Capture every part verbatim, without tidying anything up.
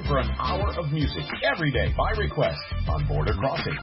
for an hour of music every day by request on Border Crossing.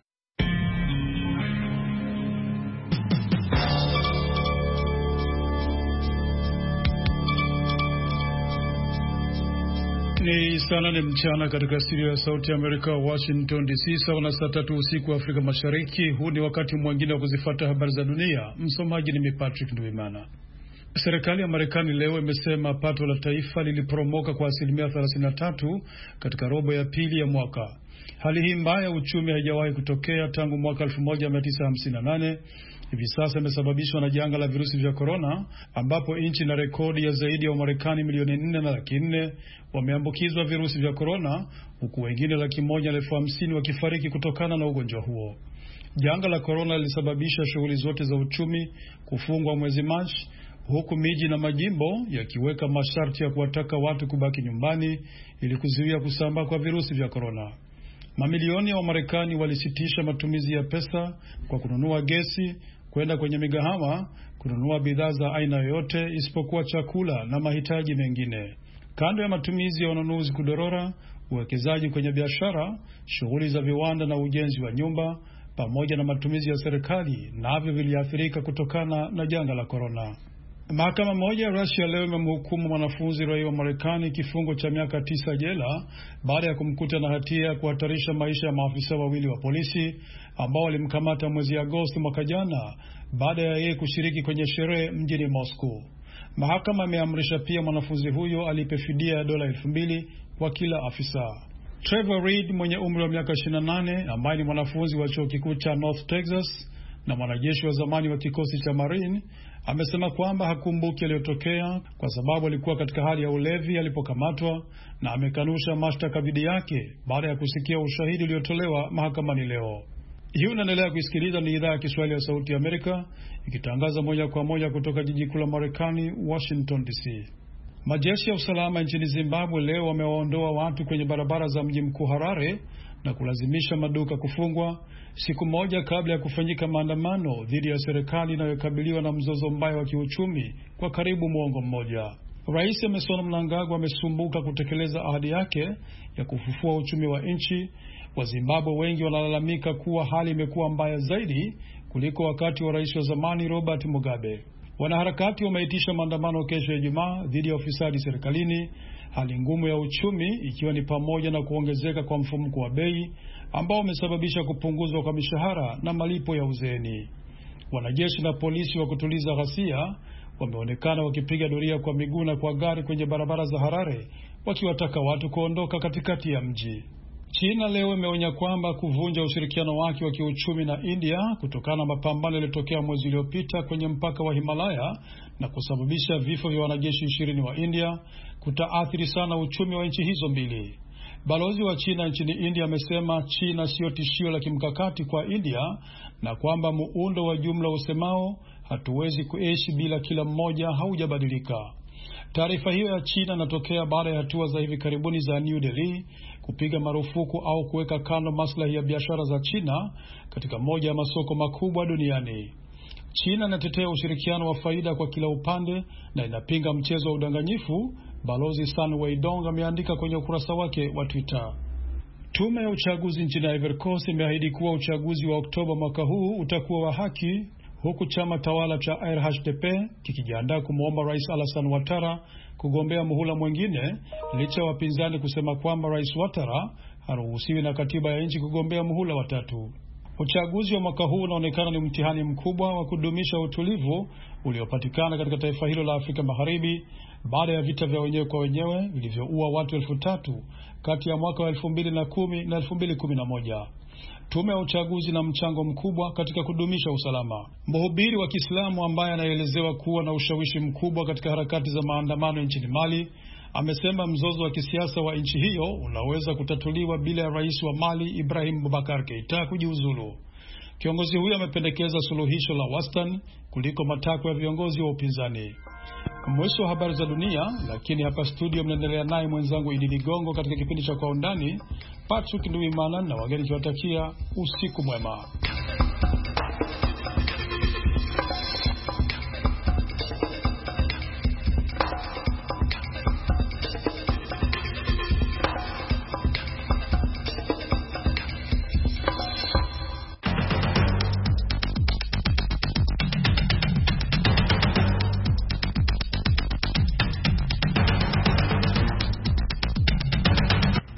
Ni saa nane mchana katika studio ya Sauti ya Amerika, Washington D C, sawa na saa tatu usiku wa Afrika Mashariki. Huu ni wakati mwingine wa kuzifuata habari za dunia. Msomaji ni mimi Patrick Nduimana. Serikali ya Marekani leo imesema pato la taifa liliporomoka kwa asilimia thelathini na tatu katika robo ya pili ya mwaka. Hali hii mbaya uchumi haijawahi kutokea tangu mwaka elfu moja mia tisa hamsini na nane. Hivi sasa imesababishwa na janga la virusi vya korona, ambapo nchi na rekodi ya zaidi ya Wamarekani milioni nne na laki nne wameambukizwa virusi vya korona, huku wengine laki moja na elfu hamsini wakifariki kutokana na ugonjwa huo. Janga la korona lilisababisha shughuli zote za uchumi kufungwa mwezi Machi, huku miji na majimbo yakiweka masharti ya kuwataka watu kubaki nyumbani ili kuzuia kusambaa kwa virusi vya korona. Mamilioni ya Wamarekani walisitisha matumizi ya pesa kwa kununua gesi, kwenda kwenye migahawa, kununua bidhaa za aina yoyote isipokuwa chakula na mahitaji mengine. Kando ya matumizi ya ununuzi kudorora, uwekezaji kwenye biashara, shughuli za viwanda na ujenzi wa nyumba, pamoja na matumizi ya serikali, navyo viliathirika kutokana na janga la korona. Mahakama moja ya Russia leo imemhukumu mwanafunzi raia wa Marekani kifungo cha miaka tisa jela baada ya kumkuta na hatia ya kuhatarisha maisha ya maafisa wawili wa polisi ambao walimkamata mwezi Agosti mwaka jana baada ya yeye kushiriki kwenye sherehe mjini Moscow. Mahakama imeamrisha pia mwanafunzi huyo alipe fidia ya dola elfu mbili kwa kila afisa. Trevor Reed mwenye umri wa miaka ishirini na nane, ambaye ni mwanafunzi wa chuo kikuu cha North Texas na mwanajeshi wa zamani wa kikosi cha Marine, amesema kwamba hakumbuki yaliyotokea kwa sababu alikuwa katika hali ya ulevi alipokamatwa, na amekanusha mashtaka dhidi yake baada ya kusikia ushahidi uliotolewa mahakamani leo. Hii unaendelea kusikiliza, ni idhaa ya Kiswahili ya Sauti ya Amerika ikitangaza moja kwa moja kutoka jiji kuu la Marekani, Washington D C. Majeshi ya usalama nchini Zimbabwe leo wamewaondoa watu kwenye barabara za mji mkuu Harare na kulazimisha maduka kufungwa siku moja kabla ya kufanyika maandamano dhidi ya serikali inayokabiliwa na mzozo mbaya wa kiuchumi kwa karibu muongo mmoja. Rais Emmerson Mnangagwa amesumbuka kutekeleza ahadi yake ya kufufua uchumi wa nchi. Wa Zimbabwe wengi wanalalamika kuwa hali imekuwa mbaya zaidi kuliko wakati wa rais wa zamani Robert Mugabe. Wanaharakati wameitisha maandamano kesho ya Ijumaa dhidi ya ufisadi serikalini, hali ngumu ya uchumi ikiwa ni pamoja na kuongezeka kwa mfumuko wa bei ambao umesababisha kupunguzwa kwa mishahara na malipo ya uzeeni. Wanajeshi na polisi wa kutuliza ghasia wameonekana wakipiga doria kwa miguu na kwa gari kwenye barabara za Harare, wakiwataka watu kuondoka katikati ya mji. China leo imeonya kwamba kuvunja ushirikiano wake wa kiuchumi na India kutokana na mapambano yaliyotokea mwezi uliopita kwenye mpaka wa Himalaya na kusababisha vifo vya wanajeshi ishirini wa India kutaathiri sana uchumi wa nchi hizo mbili. Balozi wa China nchini India amesema China sio tishio la kimkakati kwa India na kwamba muundo wa jumla usemao hatuwezi kuishi bila kila mmoja haujabadilika. Taarifa hiyo ya China inatokea baada ya hatua za hivi karibuni za New Delhi kupiga marufuku au kuweka kando maslahi ya biashara za China katika moja ya masoko makubwa duniani. China inatetea ushirikiano wa faida kwa kila upande na inapinga mchezo wa udanganyifu, Balozi Sun Weidong ameandika kwenye ukurasa wake wa Twitter. Tume ya uchaguzi nchini Ivory Coast imeahidi kuwa uchaguzi wa Oktoba mwaka huu utakuwa wa haki, huku chama tawala cha R H D P kikijiandaa kumwomba Rais Alassane Ouattara kugombea muhula mwingine, licha ya wapinzani kusema kwamba Rais Ouattara haruhusiwi na katiba ya nchi kugombea muhula watatu. Uchaguzi wa mwaka huu unaonekana ni mtihani mkubwa wa kudumisha utulivu uliopatikana katika taifa hilo la Afrika Magharibi baada ya vita vya wenyewe kwa wenyewe vilivyoua watu elfu tatu kati ya mwaka wa elfu mbili na kumi na elfu mbili kumi na moja. Tume ya uchaguzi na mchango mkubwa katika kudumisha usalama. Mhubiri wa Kiislamu ambaye anaelezewa kuwa na ushawishi mkubwa katika harakati za maandamano nchini Mali amesema mzozo wa kisiasa wa nchi hiyo unaweza kutatuliwa bila ya rais wa Mali Ibrahim Boubacar Keita kujiuzulu. Kiongozi huyo amependekeza suluhisho la wastani kuliko matakwa ya viongozi wa upinzani. Mwisho wa habari za dunia, lakini hapa studio mnaendelea naye mwenzangu Idi Ligongo katika kipindi cha Kwa Undani. Patrick Nduimana na wageni kiwatakia usiku mwema.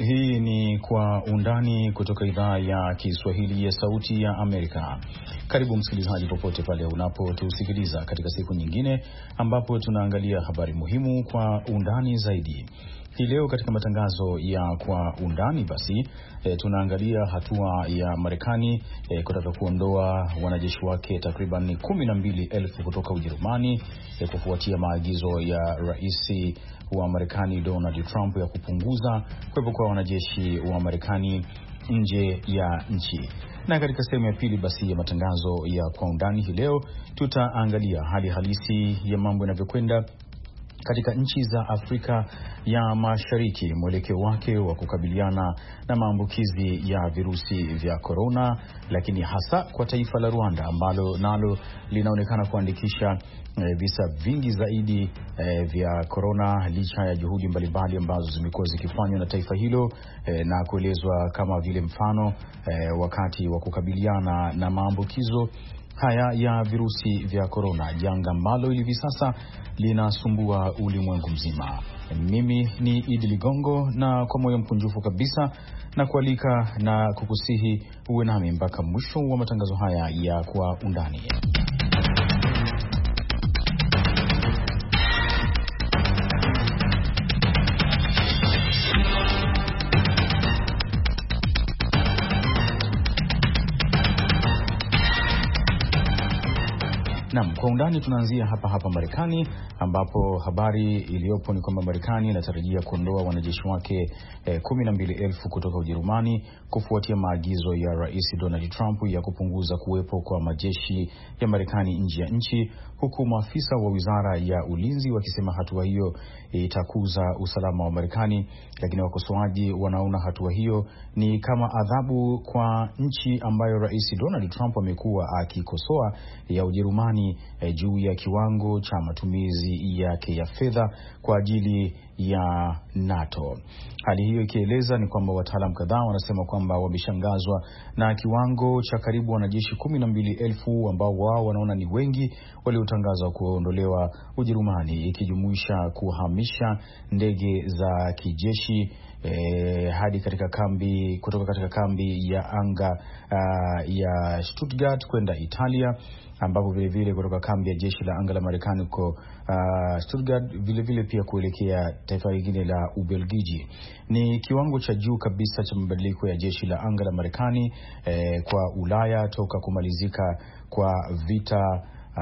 Hii ni Kwa Undani kutoka idhaa ya Kiswahili ya Sauti ya Amerika. Karibu msikilizaji, popote pale unapotusikiliza katika siku nyingine ambapo tunaangalia habari muhimu kwa undani zaidi. Hii leo katika matangazo ya Kwa Undani basi e, tunaangalia hatua ya Marekani e, kutaka kuondoa wanajeshi wake takriban kumi na mbili elfu kutoka Ujerumani e, kufuatia maagizo ya rais wa Marekani Donald Trump ya kupunguza kuwepo kwa wanajeshi wa Marekani nje ya nchi. Na katika sehemu ya pili basi ya matangazo ya Kwa Undani hii leo tutaangalia hali halisi ya mambo yanavyokwenda katika nchi za Afrika ya Mashariki, mwelekeo wake wa kukabiliana na maambukizi ya virusi vya korona, lakini hasa kwa taifa la Rwanda ambalo nalo linaonekana kuandikisha e, visa vingi zaidi e, vya korona, licha ya juhudi mbalimbali ambazo zimekuwa zikifanywa na taifa hilo e, na kuelezwa kama vile mfano e, wakati wa kukabiliana na maambukizo haya ya virusi vya korona, janga ambalo hivi sasa linasumbua ulimwengu mzima. Mimi ni Idi Ligongo, na kwa moyo mkunjufu kabisa na kualika na kukusihi uwe nami mpaka mwisho wa matangazo haya ya Kwa Undani. Naam, Kwa Undani tunaanzia hapa hapa Marekani, ambapo habari iliyopo ni kwamba Marekani inatarajia kuondoa wanajeshi wake eh, kumi na mbili elfu kutoka Ujerumani kufuatia maagizo ya Rais Donald Trump ya kupunguza kuwepo kwa majeshi ya Marekani nje ya nchi, huku maafisa wa Wizara ya Ulinzi wakisema hatua hiyo itakuza usalama wa Marekani. Lakini wakosoaji wanaona hatua hiyo ni kama adhabu kwa nchi ambayo Rais Donald Trump amekuwa akikosoa, ya Ujerumani, E, juu ya kiwango cha matumizi yake ya fedha kwa ajili ya NATO. Hali hiyo ikieleza ni kwamba wataalam kadhaa wanasema kwamba wameshangazwa na kiwango cha karibu wanajeshi kumi na mbili elfu ambao wao wanaona ni wengi waliotangazwa kuondolewa Ujerumani, ikijumuisha kuhamisha ndege za kijeshi E, hadi katika kambi kutoka katika kambi ya anga uh, ya Stuttgart kwenda Italia, ambapo vile vile kutoka kambi ya jeshi la anga la Marekani huko uh, Stuttgart vile vile pia kuelekea taifa lingine la Ubelgiji. Ni kiwango cha juu kabisa cha mabadiliko ya jeshi la anga la Marekani eh, kwa Ulaya toka kumalizika kwa vita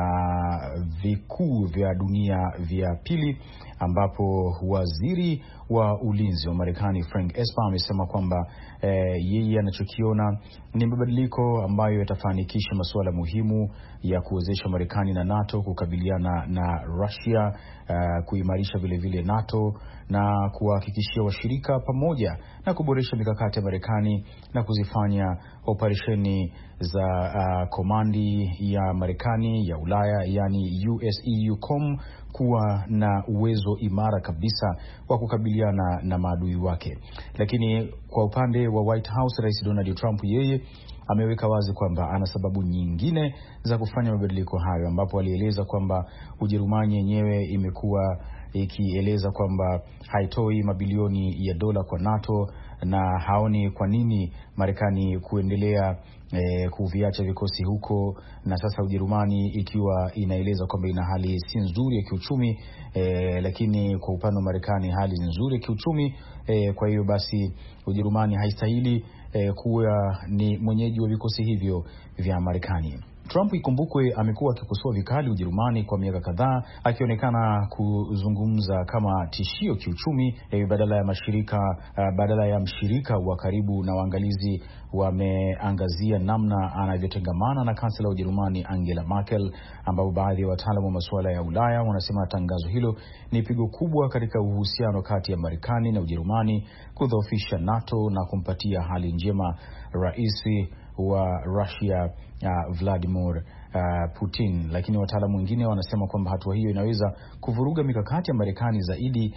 Uh, vikuu vya dunia vya pili, ambapo waziri wa ulinzi wa Marekani Frank Esper amesema kwamba eh, yeye anachokiona ni mabadiliko ambayo yatafanikisha masuala muhimu ya kuwezesha Marekani na NATO kukabiliana na Russia, uh, kuimarisha vile vile NATO na kuhakikishia washirika pamoja na kuboresha mikakati ya Marekani na kuzifanya operesheni za uh, komandi ya Marekani ya Ulaya, yani U S E U C O M, kuwa na uwezo imara kabisa wa kukabiliana na maadui wake. Lakini kwa upande wa White House, Rais Donald Trump yeye ameweka wazi kwamba ana sababu nyingine za kufanya mabadiliko hayo, ambapo alieleza kwamba Ujerumani yenyewe imekuwa ikieleza kwamba haitoi mabilioni ya dola kwa NATO na haoni kwa nini Marekani kuendelea e, kuviacha vikosi huko, na sasa Ujerumani ikiwa inaeleza kwamba ina hali si nzuri ya kiuchumi, e, lakini kwa upande wa Marekani hali nzuri ya kiuchumi, e, kwa hiyo basi Ujerumani haistahili e, kuwa ni mwenyeji wa vikosi hivyo vya Marekani. Trump, ikumbukwe, amekuwa akikosoa vikali Ujerumani kwa miaka kadhaa, akionekana kuzungumza kama tishio kiuchumi eh, badala ya mashirika uh, badala ya mshirika wa karibu. Na waangalizi wameangazia namna anavyotengamana na kansela wa Ujerumani Angela Merkel, ambapo baadhi ya wataalamu wa masuala ya Ulaya wanasema tangazo hilo ni pigo kubwa katika uhusiano kati ya Marekani na Ujerumani, kudhoofisha NATO na kumpatia hali njema rais wa Russia uh, Vladimir uh, Putin. Lakini wataalamu wengine wanasema kwamba hatua hiyo inaweza kuvuruga mikakati ya Marekani zaidi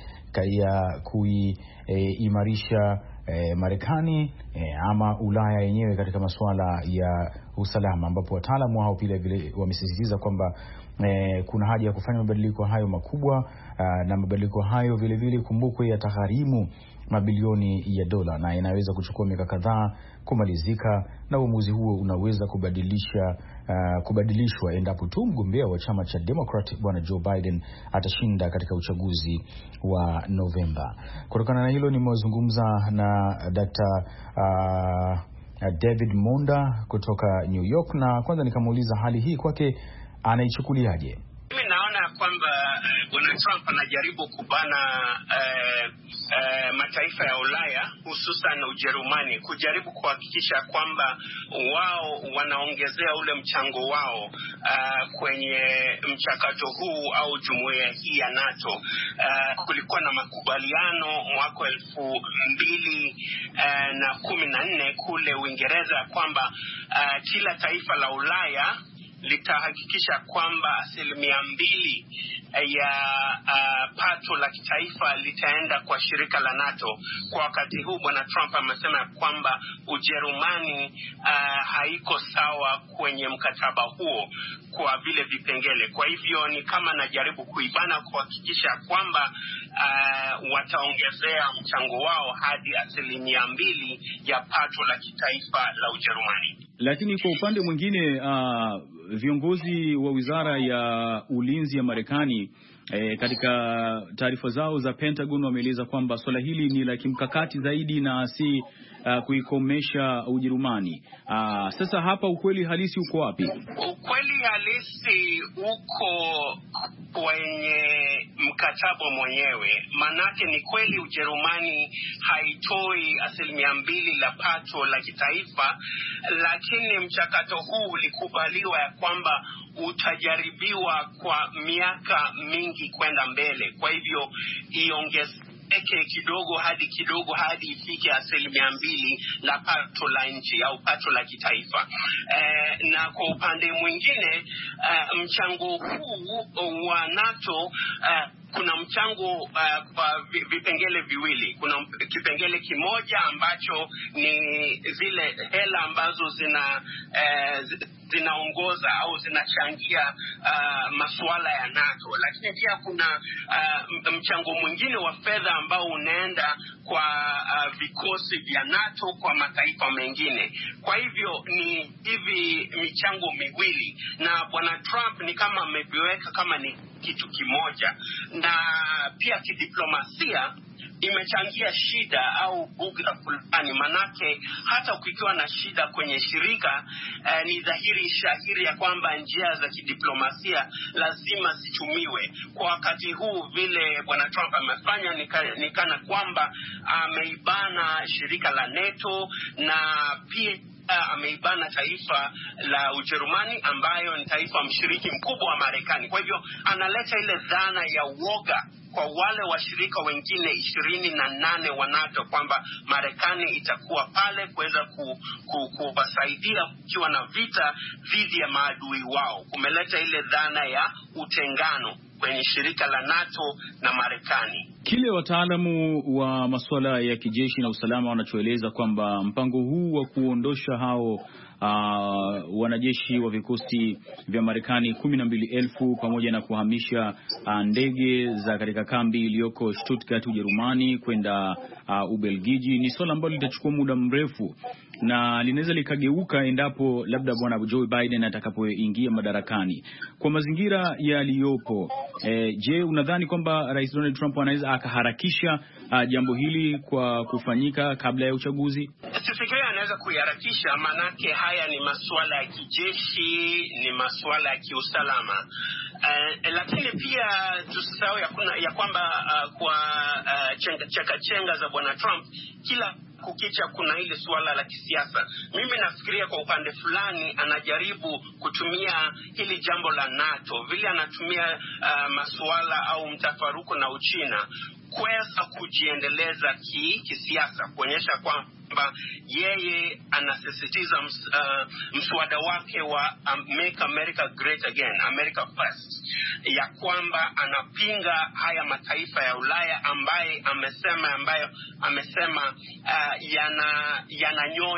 ya kuimarisha e, Marekani e, ama Ulaya yenyewe katika masuala ya usalama, ambapo wataalamu hao pia vile wamesisitiza kwamba e, kuna haja ya kufanya mabadiliko hayo makubwa. Uh, na mabadiliko hayo vile vile kumbukwe yatagharimu mabilioni ya dola na inaweza kuchukua miaka kadhaa kumalizika, na uamuzi huo unaweza kubadilisha uh, kubadilishwa endapo tu mgombea wa chama cha Democrat bwana Joe Biden atashinda katika uchaguzi wa Novemba. Kutokana na hilo nimezungumza na Daktari uh, David Monda kutoka New York, na kwanza nikamuuliza hali hii kwake anaichukuliaje. Mimi naona kwamba uh, bwana Trump anajaribu kubana uh, uh, mataifa ya Ulaya hususan Ujerumani, kujaribu kuhakikisha kwamba wao wanaongezea ule mchango wao uh, kwenye mchakato huu au jumuiya hii ya NATO. Uh, kulikuwa na makubaliano mwaka elfu mbili uh, na kumi na nne kule Uingereza kwamba uh, kila taifa la Ulaya litahakikisha kwamba asilimia mbili ya uh, pato la kitaifa litaenda kwa shirika la NATO. Kwa wakati huu bwana Trump amesema kwamba Ujerumani uh, haiko sawa kwenye mkataba huo kwa vile vipengele. Kwa hivyo ni kama najaribu kuibana kuhakikisha kwamba uh, wataongezea mchango wao hadi asilimia mbili ya pato la kitaifa la Ujerumani. Lakini kwa upande mwingine uh, viongozi wa Wizara ya Ulinzi ya Marekani E, katika taarifa zao za Pentagon wameeleza kwamba swala hili ni la kimkakati zaidi na si uh, kuikomesha Ujerumani. Uh, sasa hapa ukweli halisi uko wapi? Ukweli halisi uko kwenye mkataba mwenyewe. Manake ni kweli Ujerumani haitoi asilimia mbili la pato la kitaifa, lakini mchakato huu ulikubaliwa ya kwamba utajaribiwa kwa miaka mingi kwenda mbele. Kwa hivyo iongezeke kidogo hadi kidogo hadi ifike asilimia mbili la pato la nchi au pato la kitaifa. E, na kwa upande mwingine uh, mchango huu wa NATO uh, kuna mchango uh, kwa vipengele viwili. Kuna kipengele kimoja ambacho ni zile hela ambazo zina uh, zinaongoza au zinachangia uh, masuala ya NATO, lakini pia kuna uh, mchango mwingine wa fedha ambao unaenda kwa uh, vikosi vya NATO kwa mataifa mengine. Kwa hivyo ni hivi michango miwili, na bwana Trump ni kama ameviweka kama ni kitu kimoja, na pia kidiplomasia imechangia shida au bughudha fulani. Manake hata ukiwa na shida kwenye shirika eh, ni dhahiri shahiri ya kwamba njia za kidiplomasia lazima zitumiwe. Kwa wakati huu vile bwana Trump amefanya ni kana kwamba ameibana shirika la NATO na pia ameibana taifa la Ujerumani ambayo ni taifa mshiriki mkubwa wa Marekani. Kwa hivyo analeta ile dhana ya uoga kwa wale washirika wengine ishirini na nane wa NATO kwamba Marekani itakuwa pale kuweza ku, ku, kuwasaidia kukiwa na vita dhidi ya maadui wao. Kumeleta ile dhana ya utengano kwenye shirika la NATO na Marekani. Kile wataalamu wa masuala ya kijeshi na usalama wanachoeleza kwamba mpango huu wa kuondosha hao Uh, wanajeshi wa vikosi vya Marekani kumi na mbili elfu pamoja na kuhamisha uh, ndege za katika kambi iliyoko Stuttgart Ujerumani kwenda uh, Ubelgiji ni swala ambalo litachukua muda mrefu na linaweza likageuka endapo labda bwana Joe Biden atakapoingia madarakani. Kwa mazingira yaliyopo, eh, je, unadhani kwamba Rais Donald Trump anaweza akaharakisha uh, jambo hili kwa kufanyika kabla ya uchaguzi? Sifikiri anaweza kuharakisha, manake haya ni masuala ya kijeshi, ni masuala ya kiusalama. Uh, lakini pia tusisahau ya, ya kwamba uh, kwa uh, chenga, cheka chenga za bwana Trump kila kukicha kuna ile suala la kisiasa. Mimi nafikiria kwa upande fulani anajaribu kutumia hili jambo la NATO, vile anatumia uh, masuala au mtafaruku na Uchina kuweza kujiendeleza ki, kisiasa, kuonyesha kwamba yeye anasisitiza ms, uh, mswada wake wa um, Make America Great Again, America First, ya kwamba anapinga haya mataifa ya Ulaya ambaye amesema ambayo amesema uh, yana yananyonya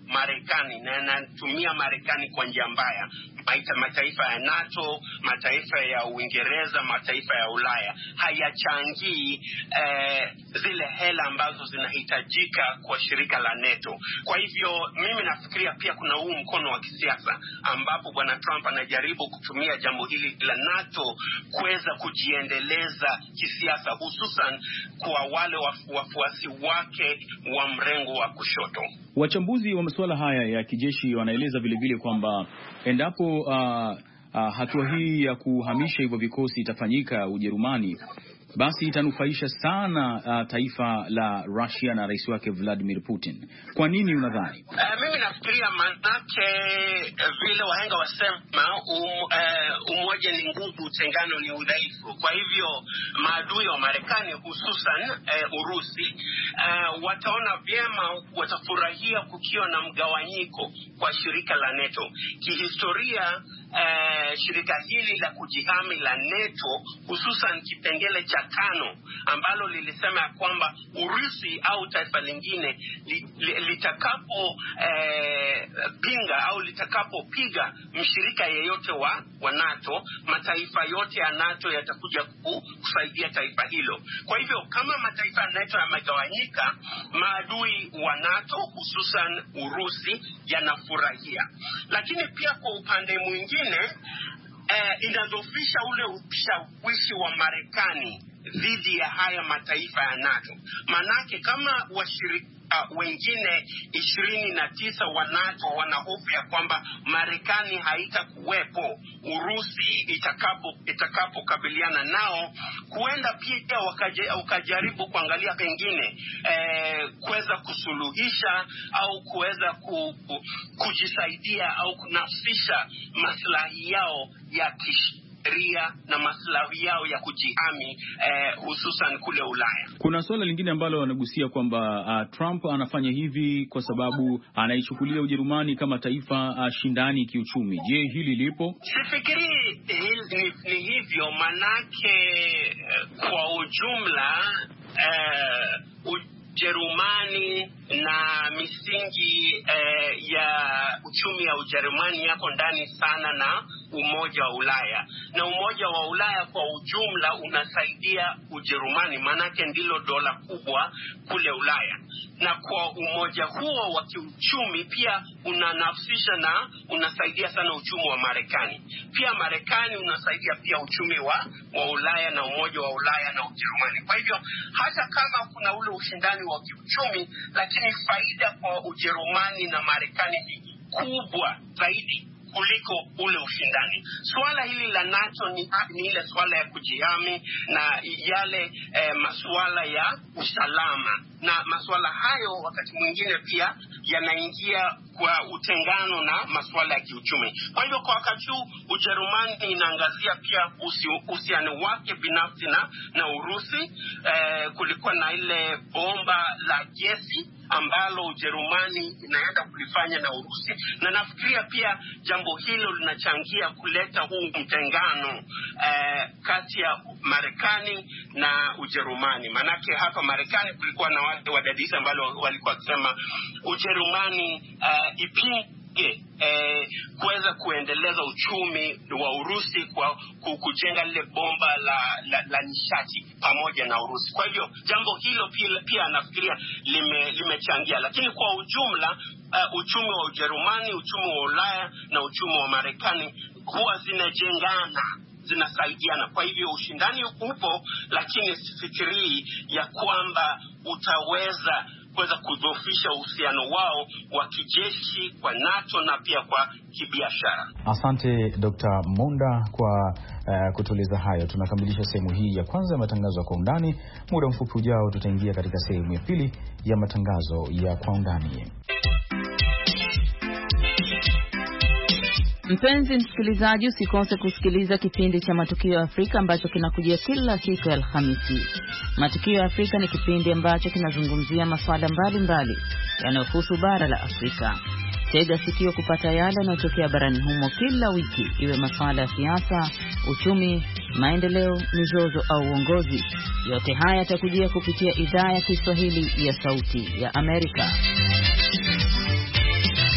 Marekani na yanatumia Marekani kwa njia mbaya. Mataifa ya NATO, mataifa ya Uingereza, mataifa ya Ulaya hayachangii eh, zile hela ambazo zinahitajika kwa shirika la NATO. Kwa hivyo mimi nafikiria pia kuna huu mkono wa kisiasa ambapo bwana Trump anajaribu kutumia jambo hili la NATO kuweza kujiendeleza kisiasa, hususan kwa wale wafuasi wake wa mrengo wa kushoto. Wachambuzi wa masuala haya ya kijeshi wanaeleza vile vile kwamba endapo uh, uh, hatua hii ya kuhamisha hivyo vikosi itafanyika Ujerumani, basi itanufaisha sana uh, taifa la Russia na rais wake Vladimir Putin. Kwa nini unadhani? Uh, mimi nafikiria manake vile wahenga wasema um, uh, umoja ni nguvu, utengano ni udhaifu. Kwa hivyo maadui wa Marekani hususan uh, Urusi uh, wataona vyema, watafurahia kukiwa na mgawanyiko kwa shirika la NATO. Kihistoria Uh, shirika hili la kujihami la NATO, hususan kipengele cha tano ambalo lilisema kwamba Urusi au taifa lingine li, li, litakapo uh, pinga au litakapopiga mshirika yeyote wa, wa NATO, mataifa yote ya NATO yatakuja kusaidia taifa hilo. Kwa hivyo kama mataifa ya NATO yamegawanyika, maadui wa NATO hususan Urusi yanafurahia. Lakini pia kwa upande mwingine eh, inadhoofisha ule ushawishi wa Marekani dhidi ya haya mataifa ya NATO. Manake kama washirika Uh, wengine ishirini na tisa wa NATO wanahofu ya kwamba Marekani haitakuwepo Urusi itakapo itakapokabiliana nao, huenda pia wakaje, wakajaribu kuangalia pengine eh, kuweza kusuluhisha au kuweza ku, ku, kujisaidia au kunafsisha maslahi yao ya kish ria na maslahi yao ya kujihami eh, hususan kule Ulaya. Kuna swala lingine ambalo wanagusia kwamba uh, Trump anafanya hivi kwa sababu anaichukulia Ujerumani kama taifa uh, shindani kiuchumi. Je, hili lipo? Sifikiri ni, ni hivyo, manake kwa ujumla eh, Ujerumani na misingi eh, ya uchumi ya Ujerumani yako ndani sana na Umoja wa Ulaya, na Umoja wa Ulaya kwa ujumla unasaidia Ujerumani, manake ndilo dola kubwa kule Ulaya. Na kwa umoja huo wa kiuchumi pia unanafsisha na unasaidia sana uchumi wa Marekani. Pia Marekani unasaidia pia uchumi wa, wa Ulaya na Umoja wa Ulaya na Ujerumani. Kwa hivyo hata kama kuna ule ushindani wa kiuchumi, lakini faida kwa Ujerumani na Marekani ni kubwa zaidi kuliko ule ushindani. Swala hili la NATO ni, ni ile swala ya kujihami na yale eh, masuala ya usalama, na masuala hayo wakati mwingine pia yanaingia kwa utengano na masuala ya kiuchumi. Kwa hivyo kwa wakati huu Ujerumani inaangazia pia uhusiano wake binafsi na, na Urusi. Eh, kulikuwa na ile bomba la gesi ambalo Ujerumani inaenda kulifanya na Urusi, na nafikiria pia jambo hilo linachangia kuleta huu mtengano eh, kati ya Marekani na Ujerumani. Manake hapa Marekani kulikuwa na wale wadadisi ambao walikuwa kusema Ujerumani eh, ipinge eh, kuweza kuendeleza uchumi wa Urusi kwa kujenga lile bomba la, la, la nishati pamoja na Urusi. Kwa hivyo jambo hilo pia, pia nafikiria lime, limechangia. Lakini kwa ujumla uh, uchumi wa Ujerumani, uchumi wa Ulaya na uchumi wa Marekani huwa zinajengana, zinasaidiana. Kwa hivyo ushindani upo, lakini sifikirii ya kwamba utaweza kuweza kudhoofisha uhusiano wao wa kijeshi kwa NATO na pia kwa kibiashara. Asante Dokta Monda kwa uh, kutueleza hayo. Tunakamilisha sehemu hii ya kwanza ya matangazo ya Kwa Undani. Muda mfupi ujao tutaingia katika sehemu ya pili ya matangazo ya Kwa Undani. Mpenzi msikilizaji, usikose kusikiliza kipindi cha Matukio ya Afrika ambacho kinakujia kila siku ya Alhamisi. Matukio ya Afrika ni kipindi ambacho kinazungumzia masuala mbalimbali yanayohusu bara la Afrika. Tega sikio kupata yale yanayotokea barani humo kila wiki, iwe masuala ya siasa, uchumi, maendeleo, mizozo au uongozi. Yote haya yatakujia kupitia idhaa ya Kiswahili ya Sauti ya Amerika.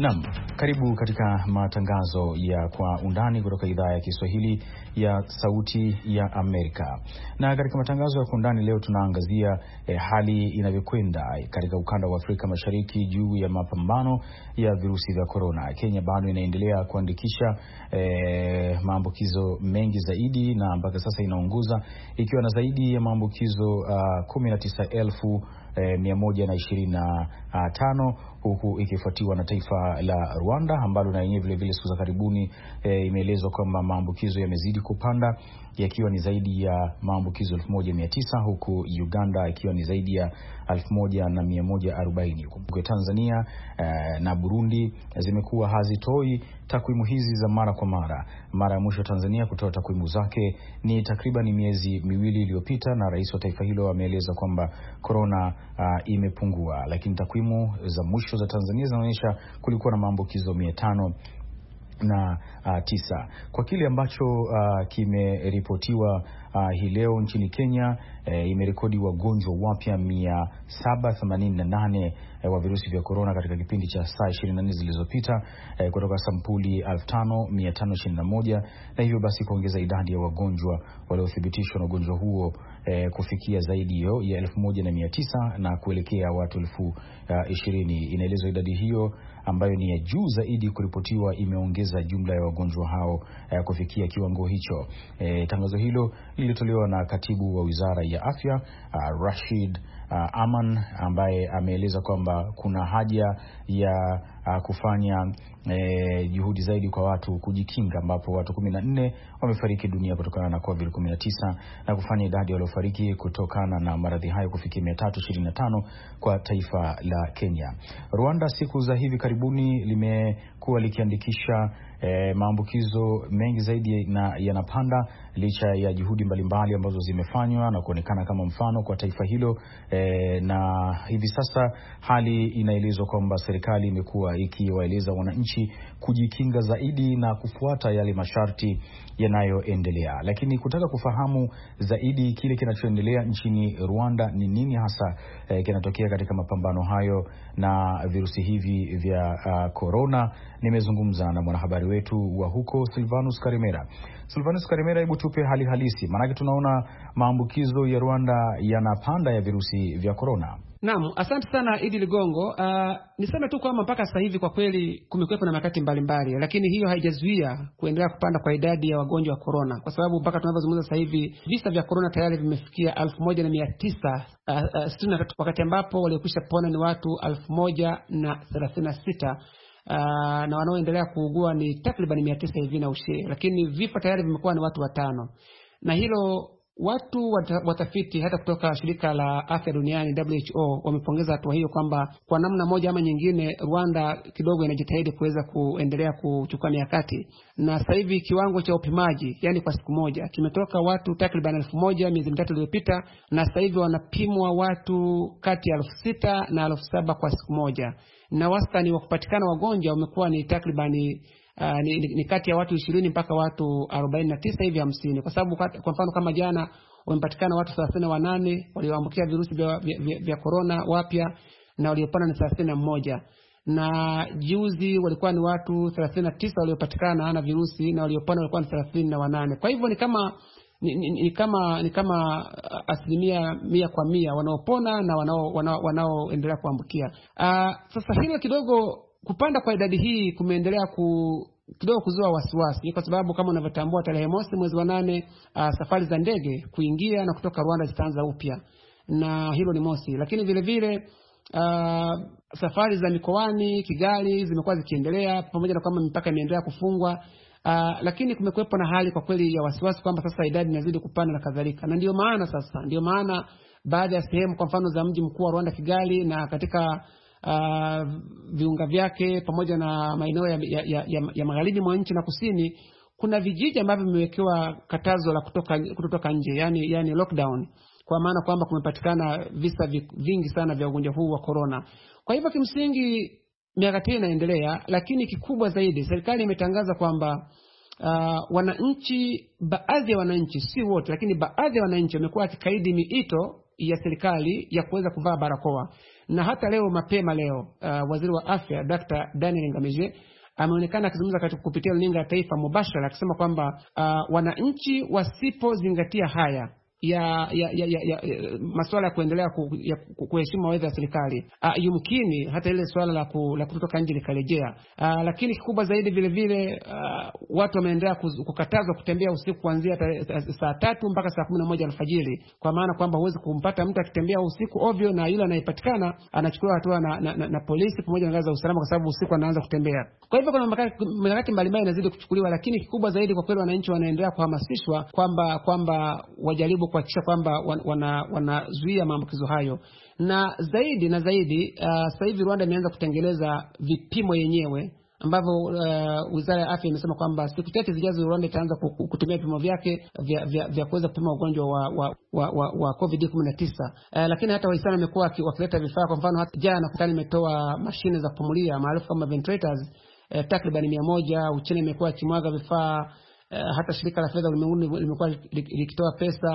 Naam, karibu katika matangazo ya Kwa Undani kutoka idhaa ya Kiswahili ya Sauti ya Amerika. Na katika matangazo ya Kwa Undani leo tunaangazia eh, hali inavyokwenda katika ukanda wa Afrika Mashariki juu ya mapambano ya virusi vya corona. Kenya bado inaendelea kuandikisha eh, maambukizo mengi zaidi na mpaka sasa inaongoza ikiwa na zaidi ya maambukizo uh, kumi na tisa elfu mia moja na ishirini na tano, huku ikifuatiwa na taifa la Rwanda ambalo na yenyewe vile vile siku za karibuni e, imeelezwa kwamba maambukizo yamezidi kupanda yakiwa ni zaidi ya maambukizo elfu moja mia tisa, huku Uganda ikiwa ni zaidi ya elfu moja na mia moja arobaini. Kwa Tanzania e, na Burundi zimekuwa hazitoi takwimu hizi za mara kwa mara. Mara ya mwisho Tanzania kutoa takwimu zake ni takriban miezi miwili iliyopita, na rais wa taifa hilo ameeleza kwamba corona uh, imepungua, lakini takwimu za mwisho za Tanzania zinaonyesha kulikuwa na maambukizo mia tano na uh, tisa. Kwa kile ambacho uh, kimeripotiwa uh, hii leo nchini Kenya, eh, imerekodi wagonjwa wapya mia saba themanini na nane eh, wa virusi vya corona katika kipindi cha saa ishirini na nne zilizopita, eh, kutoka sampuli elfu tano mia tano ishirini na moja, na hivyo basi kuongeza idadi ya wagonjwa waliothibitishwa na ugonjwa huo eh, kufikia zaidi hiyo ya elfu moja na mia tisa na kuelekea watu elfu uh, ishirini. Inaelezwa idadi hiyo ambayo ni ya juu zaidi kuripotiwa imeongeza jumla ya wagonjwa hao eh, kufikia kiwango hicho. Eh, tangazo hilo lilitolewa na katibu wa Wizara ya Afya uh, Rashid uh, Aman, ambaye ameeleza kwamba kuna haja ya uh, kufanya eh, juhudi zaidi kwa watu kujikinga, ambapo watu kumi na nne wamefariki dunia kutokana na covid kumi na tisa na kufanya idadi waliofariki kutokana na maradhi hayo kufikia mia tatu ishirini na tano kwa taifa la Kenya. Rwanda siku za hivi karibuni limekuwa likiandikisha E, maambukizo mengi zaidi na yanapanda licha ya juhudi mbalimbali ambazo zimefanywa na kuonekana kama mfano kwa taifa hilo. E, na hivi sasa hali inaelezwa kwamba serikali imekuwa ikiwaeleza wananchi kujikinga zaidi na kufuata yale masharti yanayoendelea. Lakini kutaka kufahamu zaidi kile kinachoendelea nchini Rwanda, ni nini hasa e, kinatokea katika mapambano hayo na virusi hivi vya uh, corona, nimezungumza na mwanahabari wetu wa huko Silvanus Karimera. Silvanus Karimera, hebu tupe hali halisi, maana tunaona maambukizo ya Rwanda yanapanda ya virusi vya corona. Naam, asante sana Idi Ligongo. Uh, niseme tu kwamba mpaka sasa hivi kwa kweli kumekuwepo na mikakati mbalimbali, lakini hiyo haijazuia kuendelea kupanda kwa idadi ya wagonjwa wa corona, kwa sababu mpaka tunavyozungumza sasa hivi visa vya corona tayari vimefikia elfu moja na mia tisa sitini na tatu, wakati ambapo waliokwisha pona ni watu elfu moja na thelathini na sita. Uh, na wanaoendelea kuugua ni takriban mia tisa hivi na ushee, lakini vifo tayari vimekuwa ni watu watano. Na hilo watu watafiti hata kutoka shirika la afya duniani W H O wamepongeza hatua hiyo, kwamba kwa namna moja ama nyingine Rwanda kidogo inajitahidi kuweza kuendelea kuchukua mikakati. Na sasa hivi kiwango cha upimaji, yani kwa siku moja, kimetoka watu takriban elfu moja miezi mitatu iliyopita, na sasa hivi wanapimwa watu kati ya elfu sita na elfu saba kwa siku moja, na wastani wa kupatikana wagonjwa umekuwa ni takriban Uh, ni, ni, ni kati ya watu ishirini mpaka watu arobaini na tisa hivi hamsini, kwa sababu kwa mfano kama jana wamepatikana watu thelathini na nane walioambukia virusi vya, vya, vya corona wapya, na waliopona ni thelathini na moja, na juzi walikuwa ni watu thelathini na tisa waliopatikana na virusi, na waliopona walikuwa ni thelathini na nane. Kwa hivyo ni kama ni, ni, ni kama ni kama asilimia mia kwa mia wanaopona na wanao wanao wanaoendelea kuambukia. Uh, sasa hilo kidogo kupanda kwa idadi hii kumeendelea ku kidogo kuzua wasiwasi, kwa sababu kama unavyotambua tarehe mosi mwezi wa nane uh, safari za ndege kuingia na kutoka Rwanda zitaanza upya, na hilo ni mosi. Lakini vile vile uh, safari za mikoani Kigali zimekuwa zikiendelea, pamoja na kwamba mipaka imeendelea kufungwa. Uh, lakini kumekuwepo na hali kwa kweli ya wasiwasi kwamba sasa idadi inazidi kupanda na kadhalika, na ndio maana sasa ndio maana baadhi ya sehemu kwa mfano za mji mkuu wa Rwanda Kigali, na katika Uh, viunga vyake pamoja na maeneo ya, ya, ya, ya, ya magharibi mwa nchi na kusini, kuna vijiji ambavyo vimewekewa katazo la kutoka kutoka nje, yani yani lockdown, kwa maana kwamba kumepatikana visa vingi sana vya ugonjwa huu wa corona. Kwa hivyo kimsingi miaka inaendelea, lakini kikubwa zaidi serikali imetangaza kwamba uh, wananchi, baadhi ya wananchi, si wote, lakini baadhi ya wananchi wamekuwa wakikaidi miito ya serikali ya kuweza kuvaa barakoa. Na hata leo mapema leo uh, waziri wa afya Daktari Daniel Ngamije ameonekana akizungumza katika kupitia runinga ya taifa mubashara akisema kwamba uh, wananchi wasipozingatia haya ya ya ya, ya, ya masuala ya kuendelea ku, ya kuheshimu mawaidha ya serikali, uh, yumkini hata ile swala la, ku, la kutoka nje likarejea. Uh, lakini kikubwa zaidi vile vile uh, watu wameendelea kukatazwa kutembea usiku kuanzia saa tatu mpaka saa kumi na moja alfajiri, kwa maana kwamba huwezi kumpata mtu akitembea usiku ovyo, na yule anayepatikana anachukuliwa hatua na, na, na, na polisi pamoja na ngazi za usalama, kwa sababu usiku anaanza kutembea. Kwa hivyo kuna mikakati mbalimbali inazidi kuchukuliwa, lakini kikubwa zaidi kwa kweli wananchi wanaendelea kuhamasishwa kwamba kwamba wajaribu kuhakikisha kwamba wana wanazuia maambukizo hayo. Na zaidi na zaidi uh, sasa hivi Rwanda imeanza kutengeneza vipimo yenyewe ambavyo uh, Wizara ya Afya imesema kwamba siku chache zijazo Rwanda itaanza kutumia vipimo vyake vya vya, vya kuweza kupima ugonjwa wa wa wa, wa, wa COVID kumi na tisa. Uh, lakini hata Waislamu wamekuwa wakileta vifaa. Kwa mfano hata jana hospitali imetoa mashine za kupumulia maarufu kama ventilators uh, takriban mia moja. Uchina imekuwa ikimwaga vifaa, uh, hata shirika la fedha ulimwenguni limekuwa likitoa pesa.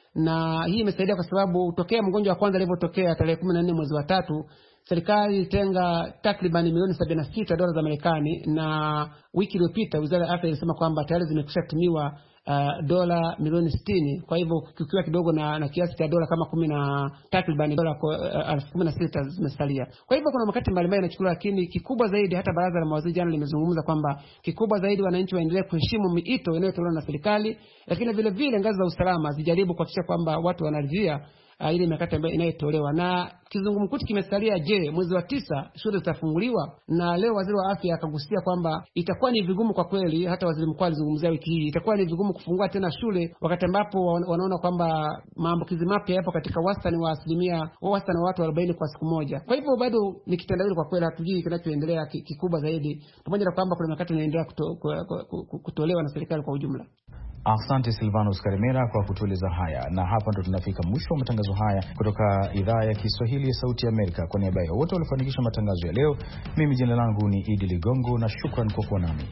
Na hii imesaidia kwa sababu tokea mgonjwa wa kwanza alipotokea tarehe kumi na nne mwezi wa tatu, serikali ilitenga takriban milioni sabini na sita dola za Marekani, na wiki iliyopita Wizara ya Afya ilisema kwamba tayari zimekwisha tumiwa uh, dola milioni sitini. Kwa hivyo kikiwa kidogo na, na kiasi cha dola kama kumi na takriban dola elfu kumi na sita zimesalia. Kwa hivyo kuna makati mbalimbali yanachukuliwa, lakini kikubwa zaidi hata baraza la mawaziri jana limezungumza kwamba kikubwa zaidi wananchi waendelee kuheshimu miito inayotolewa na serikali, lakini vile vile ngazi za usalama zijaribu kuhakikisha kwamba watu wanaridhia Uh, ile mikakati ambayo inayotolewa. Na kizungumkuti kimesalia, je, mwezi wa tisa shule zitafunguliwa? Na leo waziri wa afya akagusia kwamba itakuwa ni vigumu kwa kweli, hata waziri mkuu alizungumzia wiki hii, itakuwa ni vigumu kufungua tena shule wakati ambapo wanaona kwamba maambukizi mapya yapo katika wastani wa asilimia wastani wa watu arobaini kwa siku moja. Kwa hivyo bado ni kitendawili kwa kweli, hatujui kinachoendelea kikubwa zaidi, pamoja na kwamba kuna mikakati inaendelea kuto, kutolewa na serikali kwa ujumla. Asante Silvanus Karemera kwa kutueleza haya, na hapa ndo tunafika mwisho wa matangazo haya kutoka idhaa ya Kiswahili ya Sauti ya Amerika. Kwa niaba ya wote waliofanikisha matangazo ya leo, mimi jina langu ni Idi Ligongo na shukran kwa kuwa nami.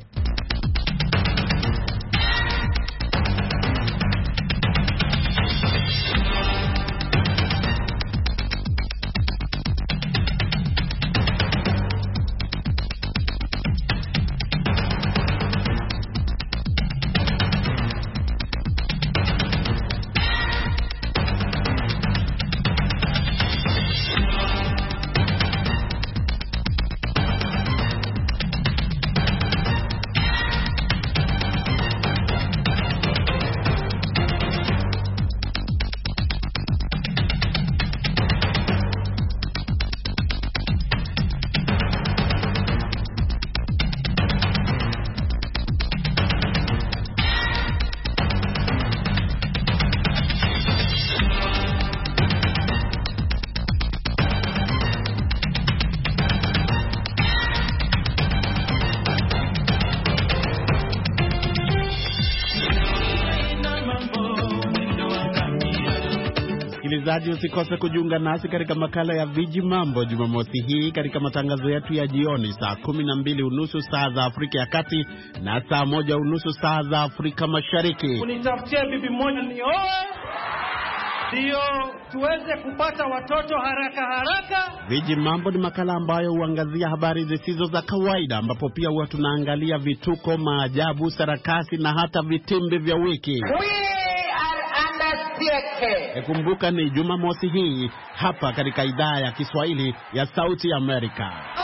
Msikilizaji, usikose kujiunga nasi katika makala ya Viji Mambo Jumamosi hii katika matangazo yetu ya jioni saa kumi na mbili unusu saa za Afrika ya Kati na saa moja unusu saa za Afrika Mashariki. Unitafutie bibi moja nioe ndio tuweze kupata watoto haraka haraka. Viji Mambo ni makala ambayo huangazia habari zisizo za kawaida, ambapo pia huwa tunaangalia vituko, maajabu, sarakasi na hata vitimbi vya wiki. Kumbuka ni Jumamosi hii hapa katika idhaa ya Kiswahili ya Sauti ya Amerika.